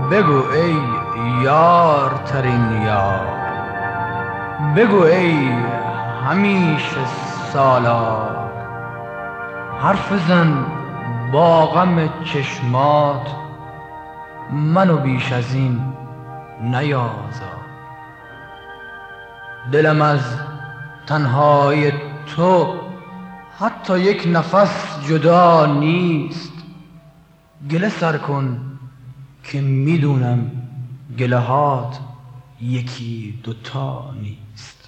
بگو ای یار ترین یار، بگو ای همیشه سالار، حرف زن با غم چشمات، منو بیش از این نیازار. دلم از تنهایی تو حتی یک نفس جدا نیست. گله سر کن که میدونم گله هات یکی دوتا نیست.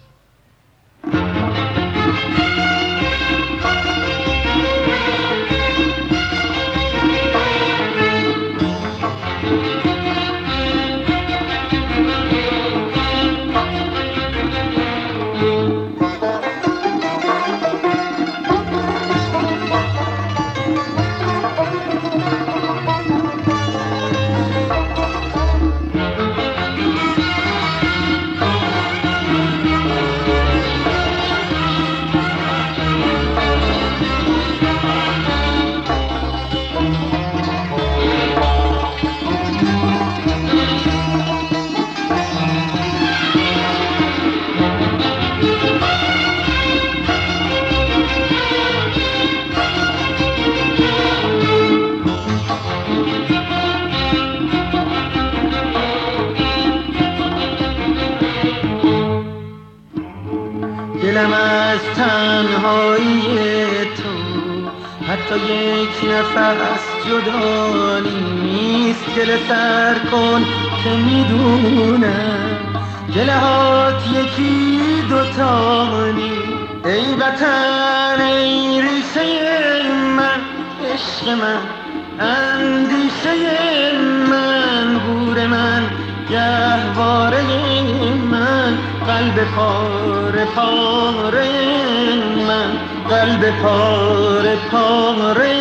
دلم از تنهایی تو حتی یک نفس جدا نیست. گله سر کن که میدونم گله هات یکی دوتا نیست. ای وطن ای ریشه من، عشق من، اندیشه من، گور من، گهواره من، قلب پاره پاره من، قلب پاره پاره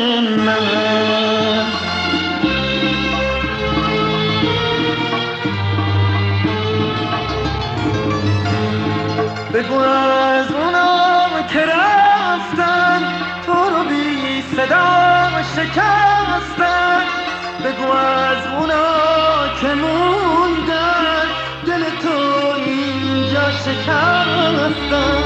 من. بگو از اونا که رفتن تو رو بی صدا شکستن، بگو از اونا که موندن دل تو اینجا شکستن.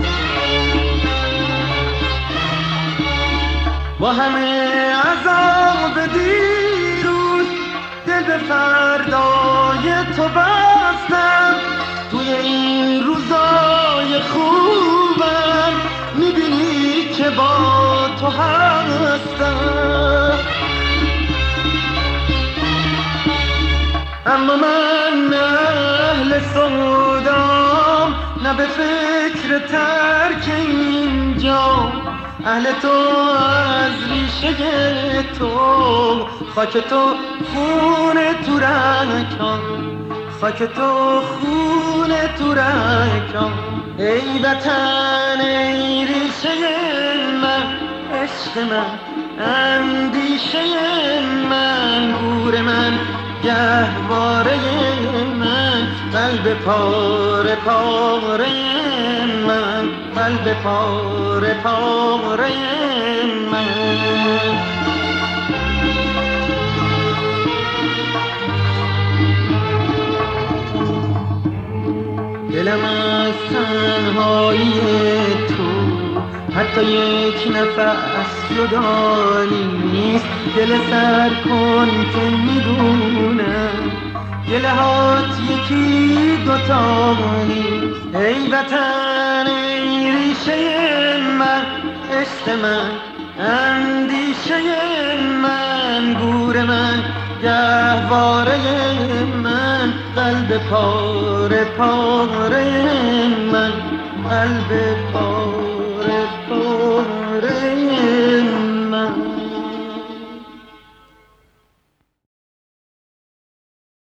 با همه عذاب دیروز دل به فردای تو بستم. توی این روزای خوبم میبینی که با تو هستم. اما من اهل سودام، نه به فکر ترک اینجا. اهل تو از ریشه تو، خاک تو خون تو رکام، خاک تو خون تو رکام. ای وطن ای ریشه من، عشق من، اندیشه من، گور من، گهواره من، قلب پاره پاره من، قلب پاره پاره من. دلم از تنهایی تو حتی یک نفس جدا نیست. گله سر کن که میدونم گله هات یکی دوتا نیست. ای وطن ای ریشه من، عشق من، اندیشه من، گور من، گهواره من، قلب پاره پاره من، قلب پاره پاره